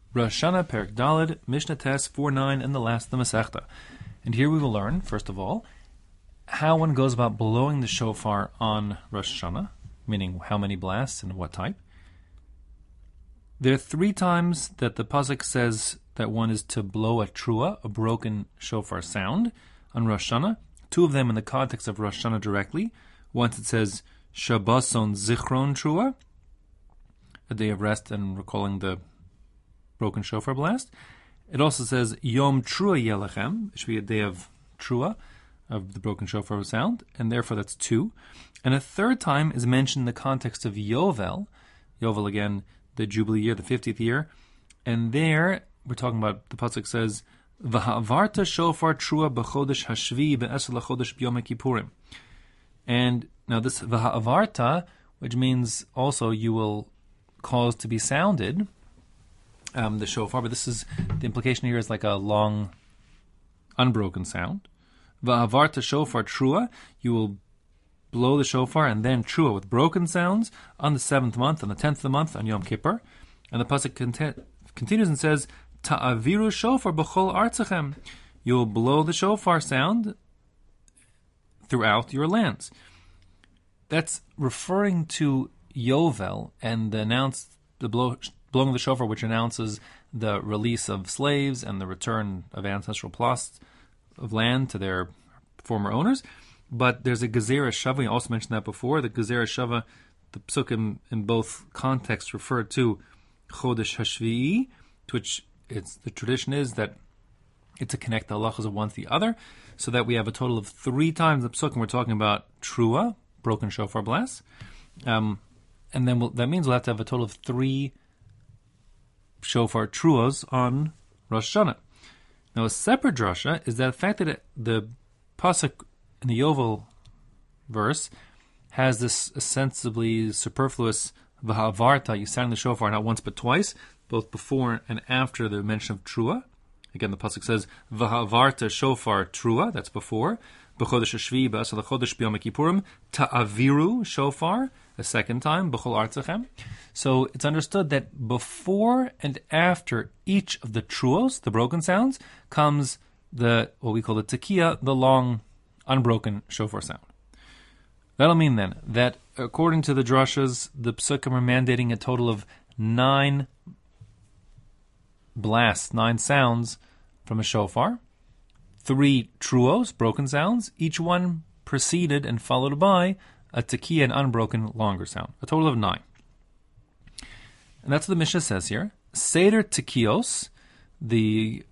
Rosh Hashanah, Perek Daled, Mishnah Tes 4.9, and the last of the Masechta. And here we will learn, first of all, how one goes about blowing the shofar on Rosh Hashanah, meaning how many blasts and what type. There are 3 times that the pasuk says that one is to blow a trua, a broken shofar sound, on Rosh Hashanah. 2 of them in the context of Rosh Hashanah directly. Once it says Shabboson Zichron Trua, a day of rest and recalling the broken shofar blast. It also says Yom Trua Yelechem, it should be a day of Trua, of the broken shofar sound, and therefore that's 2. And a 3rd time is mentioned in the context of Yovel. Yovel, again, the Jubilee year, the 50th year. And there, we're talking about, the pasuk says, V'ha'avarta shofar trua b'chodesh hashvi be'esel chodesh b'yom kippurim. And now this V'ha'avarta, which means also you will cause to be sounded, the shofar, but this is, the implication here is like a long, unbroken sound. V'ha'avarta shofar trua, you will blow the shofar and then trua with broken sounds on the 7th month, on the 10th of the month, on Yom Kippur. And the pasuk continues and says, Ta'aviru shofar b'chol artzachem. You will blow the shofar sound throughout your lands. That's referring to Yovel and the blowing of the shofar, which announces the release of slaves and the return of ancestral plots of land to their former owners. But there's a Gezerah Shava, we also mentioned that before. The Gezerah Shava, the psukim in both contexts refer to Chodesh Hashvi'i, to which the tradition is that it's to connect the halachas of one to the other, so that we have a total of 3 times the psukim we're talking about Trua, broken shofar blasts, and then that means we'll have to have a total of 3 shofar truos on Rosh Hashanah. Now, a separate drasha is that the fact that the pasuk in the Yovel verse has this ostensibly superfluous v'ha'avarta, you sound the shofar not once but twice, both before and after the mention of trua. Again, the pasuk says v'ha'avarta shofar trua, that's before. B'chodesh hashvi b'asal chodesh b'yom kippurim ta'aviru shofar, a 2nd time, b'chol artzachem. So it's understood that before and after each of the truos, the broken sounds, comes what we call the tekiah, the long, unbroken shofar sound. That'll mean then that according to the drashas, the psukim are mandating a total of 9 blasts, 9 sounds from a shofar, 3 truos, broken sounds, each one preceded and followed by a tekiah, an unbroken longer sound. A total of 9. And that's what the Mishnah says here. Seder tekios, the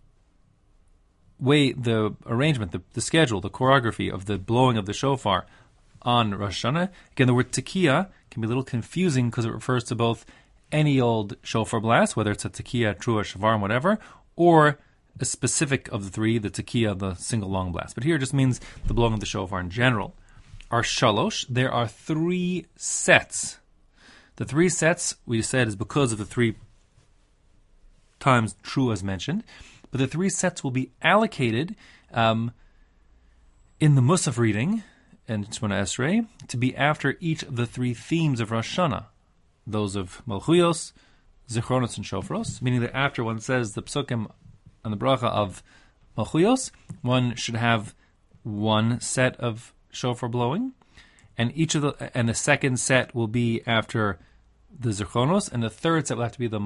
way, the arrangement, the schedule, the choreography of the blowing of the shofar on Rosh Hashanah. Again, the word tekiah can be a little confusing because it refers to both any old shofar blast, whether it's a tekiah, trua, shavarim, whatever, or a specific of the 3, the tekiah, the single long blast. But here it just means the blowing of the shofar in general. Are shalosh, there are 3 sets. The 3 sets, we said, is because of the 3 times trua is mentioned, but the 3 sets will be allocated in the Musaf reading and Shemona Esrei to be after each of the 3 themes of Rosh Hashanah, those of Malchuyos, Zichronos, and Shofros, meaning that after one says the psukim and the bracha of Malchuyos, one should have 1 set of shofar blowing, and the 2nd set will be after the Zichronos, and the 3rd set will have to be the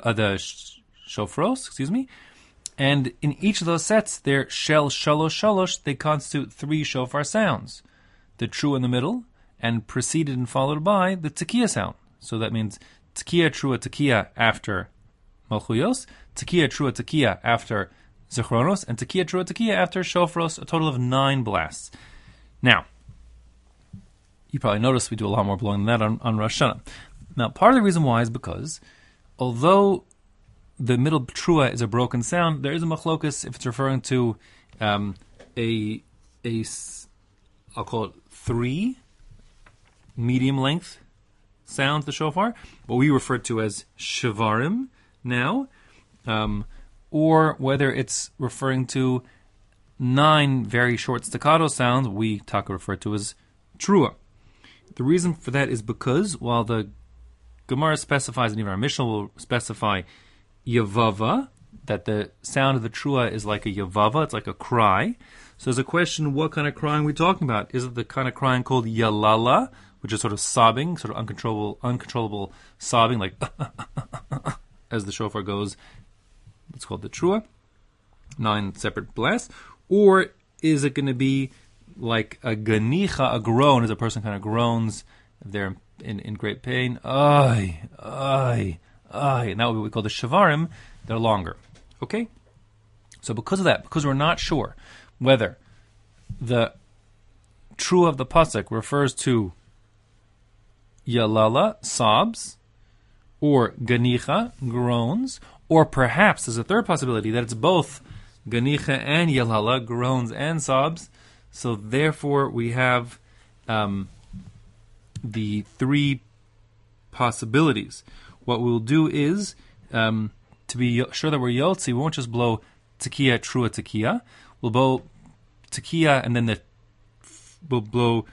Shofros, and in each of those sets, they're shel shalosh shalosh, they constitute 3 shofar sounds. The trua in the middle, and preceded and followed by the tekiah sound. So that means tekiah, trua, tekiah after Malchuyos, tekiah, trua, tekiah after Zichronos, and tekiah, trua, tekiah after Shofros, a total of 9 blasts. Now, you probably noticed we do a lot more blowing than that on Rosh Hashanah. Now, part of the reason why is because, although the middle trua is a broken sound, there is a machlokus if it's referring to I'll call it 3 medium length sounds, the shofar, what we refer to as shavarim now, or whether it's referring to 9 very short staccato sounds, we refer to as trua. The reason for that is because while the Gemara specifies, and even our Mishnah will specify yavava, that the sound of the trua is like a yavava, it's like a cry. So there's a question, what kind of crying are we talking about? Is it the kind of crying called yalala, which is sort of sobbing, sort of uncontrollable sobbing, like as the shofar goes? It's called the trua, 9 separate blasts. Or is it going to be like a ganicha, a groan, as a person kind of groans, they're in great pain, ay, ay, ay, and that would be what we call the shavarim, they're longer. Okay? So because of that, because we're not sure whether the true of the pasuk refers to yalala, sobs, or ganicha, groans, or perhaps there's a third possibility that it's both ganicha and yalala, groans and sobs. So therefore we have the three possibilities. What we'll do is, to be sure that we're yotzi, we won't just blow tekiah, trua tekiah. We'll blow tekiah and then we'll blow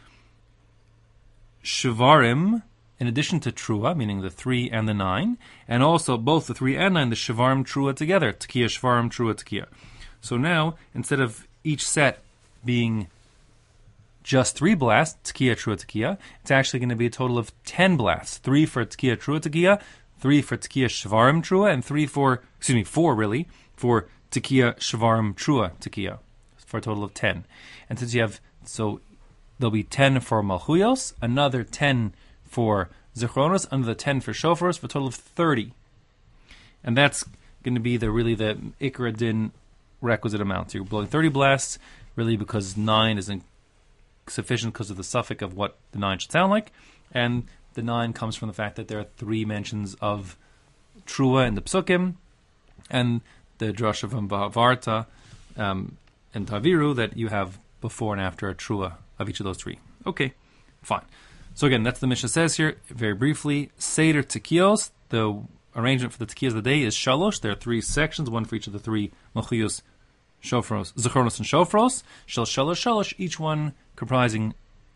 shavarim in addition to trua, meaning the 3 and the 9, and also both the 3 and 9, the shavarim trua together, tekiah, shavarim, trua, tekiah. So now, instead of each set being just 3 blasts, tekiah, trua, tekiah, it's actually going to be a total of 10 blasts. 3 for tekiah, trua, tekiah, 3 for tekiah, shavarim, trua, and 4 really, for tekiah, shavarim, trua, tekiah, for a total of 10. And since you have, so there'll be 10 for malchuyos, another 10 for zichronos, another 10 for shofars, for a total of 30. And that's going to be the ikra din requisite amount. So you're blowing 30 blasts, really because 9 isn't sufficient because of the suffix of what the 9 should sound like. And the 9 comes from the fact that there are 3 mentions of trua in the psukim, and the drasha from Bhavarta and Taviru that you have before and after a trua of each of those 3. Okay, fine. So again, that's the Mishnah says here, very briefly. Seder tekiyos, the arrangement for the tekiyos of the day is shalosh. There are 3 sections, one for each of the 3 malchuyos, shofros, zichronos, and shofros. Shel shalosh shalosh, each one comprising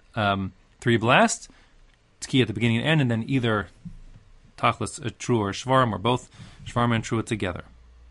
3 blasts, tekiyah at the beginning and end, and then either tachlis, a trua, or shvarim, or both shvarim and trua together.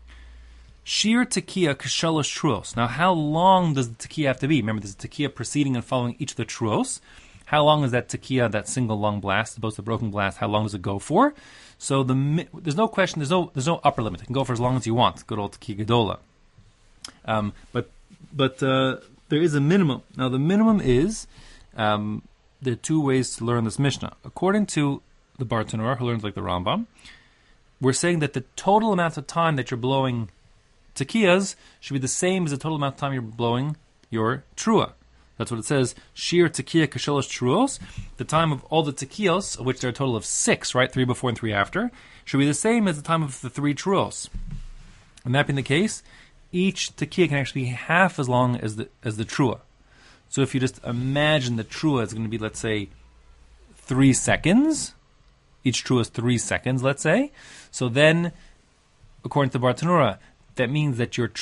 Shir tekiyah k'shalosh truos. Now, how long does the tekiyah have to be? Remember, there's a tekiyah preceding and following each of the truos. How long is that tekiyah, that single long blast, opposed to the broken blast? How long does it go for? So there's no question. There's no upper limit. It can go for as long as you want. Good old tekiyah gedola. But there is a minimum. Now the minimum is there are 2 ways to learn this Mishnah. According to the Bartanura, who learns like the Rambam, we're saying that the total amount of time that you're blowing tekiyahs should be the same as the total amount of time you're blowing your trua. That's what it says. Shir tekiyah k'shalosh truos. The time of all the tekiyos, of which there are a total of 6, right? 3 before and 3 after, should be the same as the time of the 3 truos. And that being the case, each tekiyah can actually be half as long as the trua. So if you just imagine the trua is going to be, let's say, 3 seconds. Each trua is 3 seconds, let's say. So then, according to the Bartanura, that means that your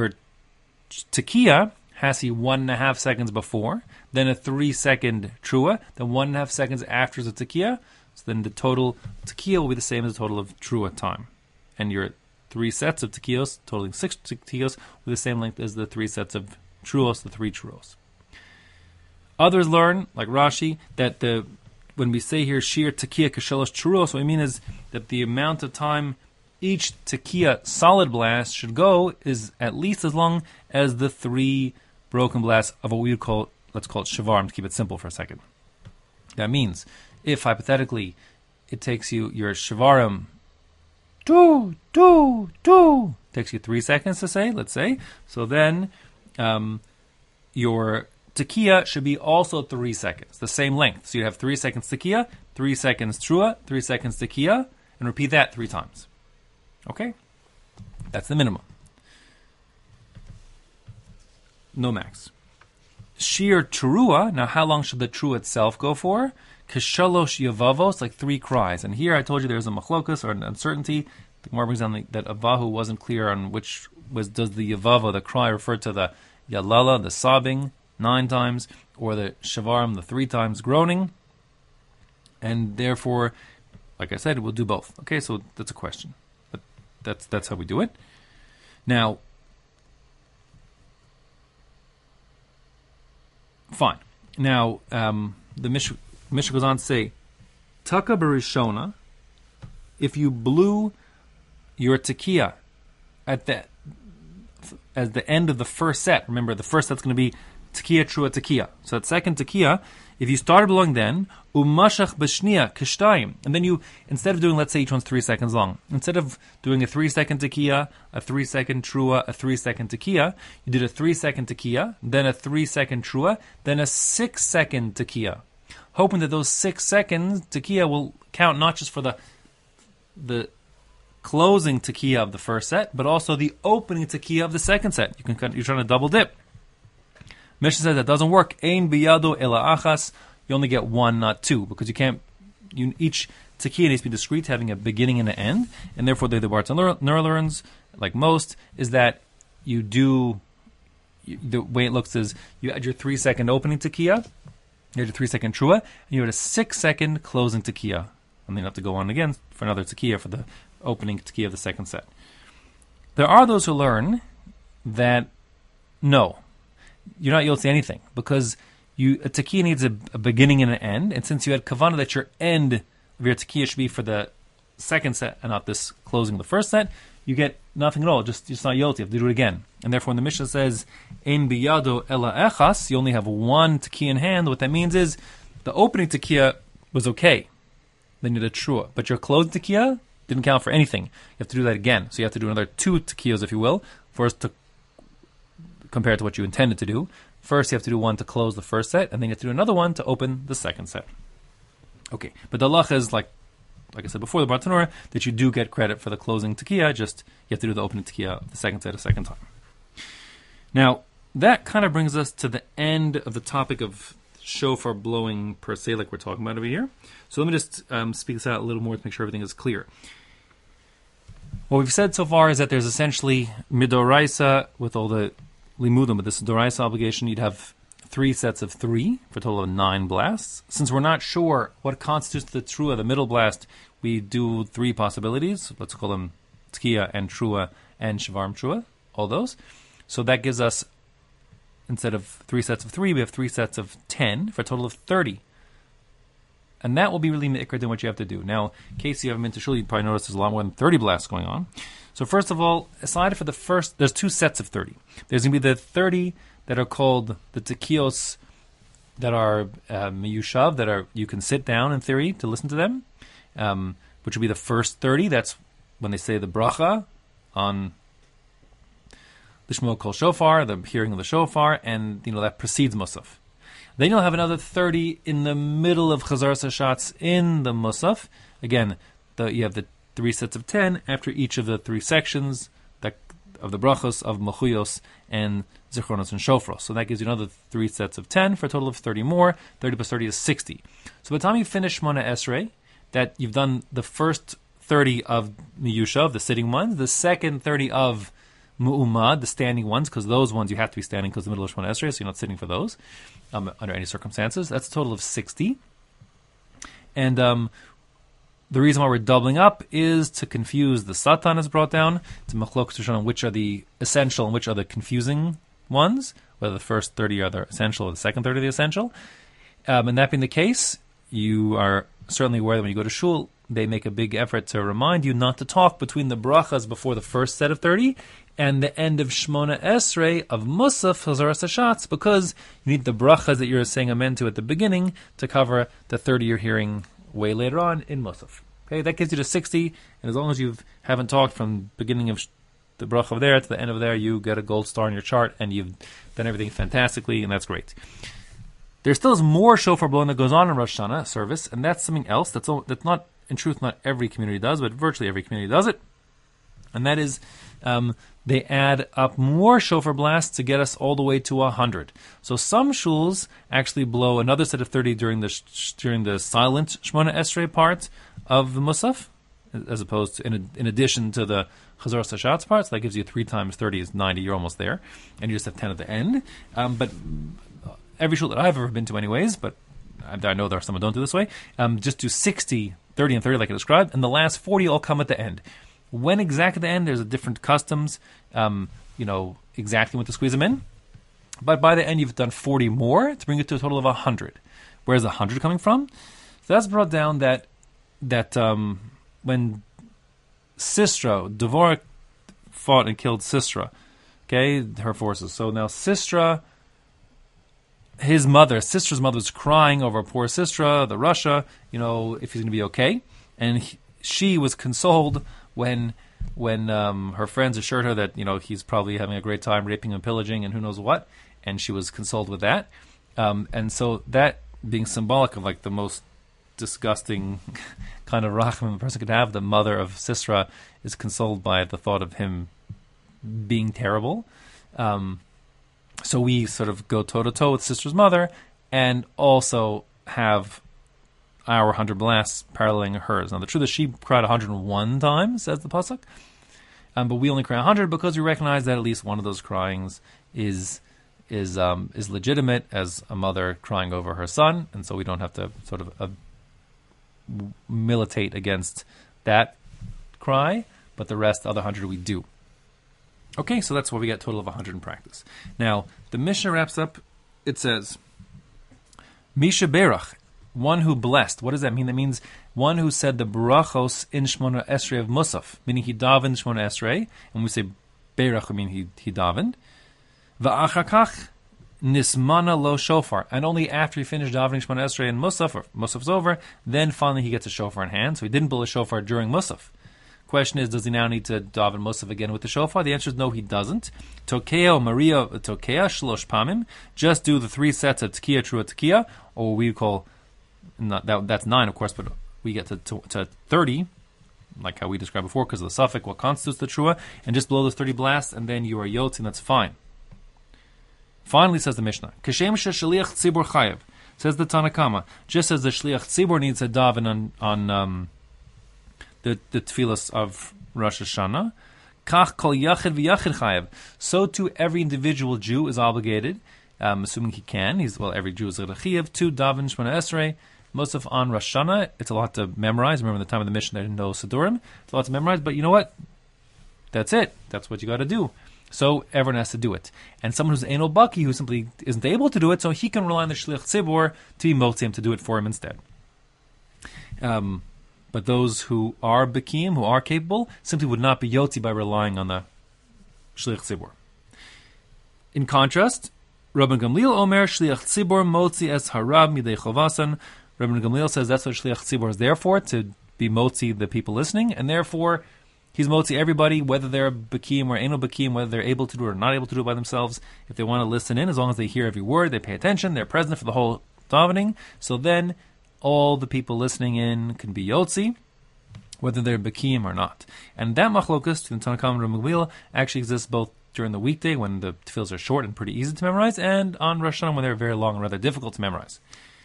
tekiyah has to be 1.5 seconds before, then a 3-second trua, then 1.5 seconds after the tekiyah. So then the total tekiyah will be the same as the total of trua time. And your 3 sets of tekiyos, totaling 6 tekiyos, with the same length as the 3 sets of truos, the 3 truos. Others learn, like Rashi, that when we say here shir tekiyah k'shalosh truos, what we mean is that the amount of time each tekiyah solid blast should go is at least as long as the 3 broken blasts of what we would call, let's call it shavarim, to keep it simple for a second. That means, if hypothetically it takes you your shavarim, takes you 3 seconds to say, let's say, so then your tekiyah should be also 3 seconds, the same length. So you have 3 seconds tekiyah, 3 seconds trua, 3 seconds tekiyah, and repeat that 3 times. Okay? That's the minimum. No max. Shir trua, now how long should the trua itself go for? K'shalosh yavavos, like 3 cries. And here I told you there's a machlokus, or an uncertainty. The Gemara brings down that Avahu wasn't clear on which does the yavava, the cry, refer to the yalala, the sobbing, 9 times, or the shavarim, the 3 times groaning. And therefore, like I said, we'll do both. Okay, so that's a question. But that's how we do it. Now, fine. Now, the Mishnah goes on to say, Taka Barishona, if you blew your tekiah at the end of the first set, remember the first set's going to be tekiah, trua, tekiah. So that second tekiah, if you started blowing then, umashach b'shniya kishtayim, and then you, instead of doing, let's say each one's 3 seconds long, instead of doing a 3-second tekiah, a 3-second trua, a 3-second tekiah, you did a 3-second tekiah, then a 3-second trua, then a 6-second tekiah, hoping that those 6 seconds tekiah will count not just for the closing tekiah of the first set, but also the opening tekiah of the second set. You're trying to double dip. Mishnah says that doesn't work. Ein biyado ela achas. You only get one, not two, because you can't. Each tekiah needs to be discrete, having a beginning and an end, and therefore the Bartanura learns, like most, is that the way it looks is you add your 3-second opening tekiah, you had your 3-second trua, and you had a 6-second closing tekiah, and then you have to go on again for another tekiah for the opening tekiah of the second set. There are those who learn that no, you're not yotzi anything, because a tekiah needs a beginning and an end, and since you had kavanah that your end of your tekiah should be for the second set and not this closing of the first set, you get nothing at all. Just not yotzi. You have to do it again. And therefore, when the Mishnah says ein biyado ela echas, you only have one tekiah in hand. What that means is the opening tekiah was okay. Then you did a trua, but your closing tekiah didn't count for anything. You have to do that again. So you have to do another 2 tekiyos, if you will, first to compare to what you intended to do. First, you have to do one to close the first set, and then you have to do another one to open the second set. Okay, but the halacha is like I said before, the Bartanura, that you do get credit for the closing tekiah, just you have to do the opening tekiah of the second set a second time. Now, that kind of brings us to the end of the topic of shofar blowing per se, like we're talking about over here. So let me just speak this out a little more to make sure everything is clear. What we've said so far is that there's essentially midoraisa with all the limudim, but this doraisa obligation, you'd have 3 sets of 3 for a total of 9 blasts. Since we're not sure what constitutes the trua, the middle blast, we do 3 possibilities. Let's call them tkiya and trua and shvarm trua, all those. So that gives us, instead of 3 sets of 3, we have 3 sets of 10 for a total of 30. And that will be really me'ikr than what you have to do. Now, in case you haven't been to shul, you probably notice there's a lot more than 30 blasts going on. So first of all, aside for the first, there's 2 sets of 30. There's going to be the 30 that are called the tekiyos that are miyushav, that are you can sit down in theory to listen to them, which will be the first 30. That's when they say the bracha on Lishmo Kol Shofar, the hearing of the shofar, and that precedes Musaf. Then you'll have another 30 in the middle of Chazar Sashatz in the Musaf. Again, you have the 3 sets of 10 after each of the 3 sections of the brachos of Mechuyos and Zichronos and Shofros. So that gives you another 3 sets of 10 for a total of 30 more. 30 plus 30 is 60. So by the time you finish Shmona Esrei, that you've done the first 30 of Miyushav, the sitting ones, the second 30 of Mu'umad, the standing ones, because those ones you have to be standing because the middle of Shmona Esrei, so you're not sitting for those under any circumstances. That's a total of 60. And the reason why we're doubling up is to confuse the Satan is brought down, to machlok to show which are the essential and which are the confusing ones, whether the first 30 are the essential or the second 30 are the essential. And that being the case, you are certainly aware that when you go to shul, they make a big effort to remind you not to talk between the brachas before the first set of 30 and the end of Shmona Esrei of Musaf Chazar Sashatz, because you need the brachas that you're saying amen to at the beginning to cover the 30 you're hearing way later on in Musaf. Okay, that gets you to 60, and as long as you haven't talked from beginning of the bracha of there to the end of there, you get a gold star in your chart, and you've done everything fantastically, and that's great. There still is more shofar blowing that goes on in Rosh Hashanah service, and that's something else that's not, in truth, not every community does, but virtually every community does it, and that is they add up more shofar blasts to get us all the way to 100. So some shuls actually blow another set of 30 during the silent Shmona Esrei part of the Musaf, as opposed to in addition to the Chazar Sashatz part. So that gives you 3 times 30 is 90. You're almost there, and you just have 10 at the end. But every shul that I've ever been to, anyways, but I know there are some that don't do this way. Just do 60, 30, and 30 like I described, and the last 40 all come at the end. When exactly at the end, there's a different customs, exactly when to squeeze them in. But by the end, you've done 40 more to bring it to a total of 100. Where's the 100 coming from? So that's brought down that when Sisera, Dvorak fought and killed Sisera, okay, her forces. So now Sisera's mother was crying over poor Sisera, the Russia, if he's going to be okay. And she was consoled when her friends assured her that, he's probably having a great time raping and pillaging and who knows what. And she was consoled with that. And so that being symbolic of like the most disgusting kind of rachamim a person could have, the mother of Sisera is consoled by the thought of him being terrible. So we sort of go toe-to-toe with Sisera's mother and also have our 100 blasts paralleling hers. Now, the truth is she cried 101 times, says the pasuk, but we only cry 100 because we recognize that at least one of those cryings is legitimate as a mother crying over her son, and so we don't have to sort of militate against that cry, but the rest, the other 100, we do. Okay, so that's why we get a total of 100 in practice. Now, the Mishnah wraps up, it says, Misha Berach, one who blessed. What does that mean? That means one who said the brachos in Shmona Esrei of Musaf, meaning he davened Shmona Esrei, and when we say Berach, I mean he davened. Va'achakach nismana lo shofar, and only after he finished davening Shmona Esrei and Musaf, or Musaf's over, then finally he gets a shofar in hand. So he didn't blow a shofar during Musaf. Question is, does he now need to daven Musaf again with the shofar? The answer is no, he doesn't. Tokea Maria Tokea Shlosh Pamim. Just do the 3 sets of Tekiah, Trua, Tekiah, or what we call, that's 9, of course, but we get to 30, like how we described before, because of the suffix, what constitutes the Trua, and just blow those 30 blasts, and then you are Yotzi, and that's fine. Finally, says the Mishnah, Kashem Shaliach Tzibur Chayev, says the Tanakama, just as the Shliach Tzibur needs to daven on the tefillas of Rosh Hashanah, Kach Kol Yachid V'Yachid Chayev, so too every individual Jew is obligated, assuming he can, every Jew is a Chiyuv, to daven Shmona Esrei, Musaf on Rosh Hashanah. It's a lot to memorize. Remember, in the time of the Mishnah, there didn't know Sidurim. It's a lot to memorize, but you know what? That's it. That's what you got to do. So everyone has to do it. And someone who's Eino Baki, who simply isn't able to do it, so he can rely on the Shliach Tzibor to be Motzim to do it for him instead. But those who are Bakim, who are capable, simply would not be Yotzi by relying on the Shliach Tzibor. In contrast, Rabban Gamliel Omer Shliach Tzibor Motzi es Harab Midei Chovasan. Rabban Gamliel says that's what Shliach Tzibor is there for, to be Motzi the people listening, and therefore he's Motzi everybody, whether they're Bakim or Eino Bakim, whether they're able to do it or not able to do it by themselves. If they want to listen in, as long as they hear every word, they pay attention, they're present for the whole davening, so then all the people listening in can be Yotzi, whether they're Bakim or not. And that machlokus, in Tanakam and Rabban Gamliel, actually exists both during the weekday when the tefillos are short and pretty easy to memorize, and on Rosh Hashanah when they're very long and rather difficult to memorize.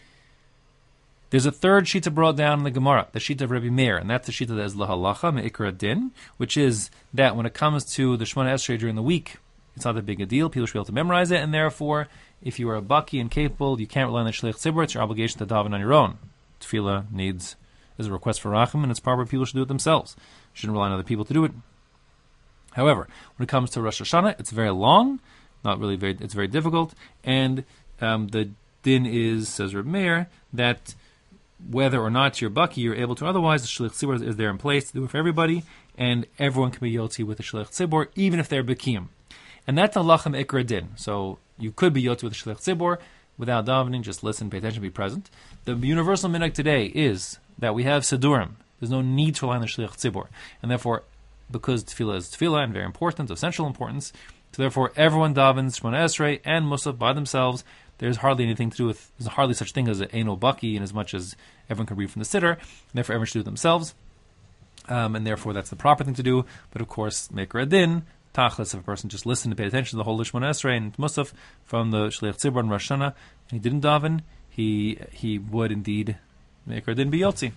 There's a third shita brought down in the Gemara, the shita of Rabbi Meir, and that's the shita that is lahalacha me'ikra din, which is that when it comes to the Shemona Esrei during the week, it's not that big a deal. People should be able to memorize it, and therefore, if you are a baki and capable, you can't rely on the shliach tzibur. It's your obligation to daven on your own. Tefillah is a request for racham, and it's proper people should do it themselves. You shouldn't rely on other people to do it. However, when it comes to Rosh Hashanah, it's very long, it's very difficult, and the din is, says Reb Meir, that whether or not you're baki, you're able to. Otherwise, the shliach tzibur is there in place to do it for everybody, and everyone can be yotzi with the shliach tzibur, even if they're bakim. And that's halachem ikra din. So you could be yotzi with the shliach tzibur without davening, just listen, pay attention, be present. The universal minhag today is that we have sidurim. There's no need to rely on the shliach tzibur, and therefore, because tefillah is tefillah and very important, essential importance, so therefore everyone davens Shemona Esrei and Musaf by themselves. There's hardly anything to do with, there's hardly such thing as an Eino Baki, in as much as everyone can read from the Siddur, and therefore everyone should do it themselves, and therefore that's the proper thing to do. But of course, Meikar Adin, Tachlis, if a person just listened and paid attention to the whole Shemona Esrei and Musaf from the Shliach Tzibur and Rosh Hashanah, and he didn't daven, he would indeed Meikar Adin be Yotzi.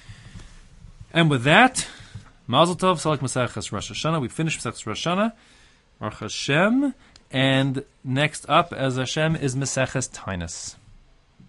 And with that, Mazel Tov, Salak Maseches Rosh Hashanah. We finished Maseches Rosh Hashanah, Baruch Hashem, and next up, as Hashem, is Maseches Tainus.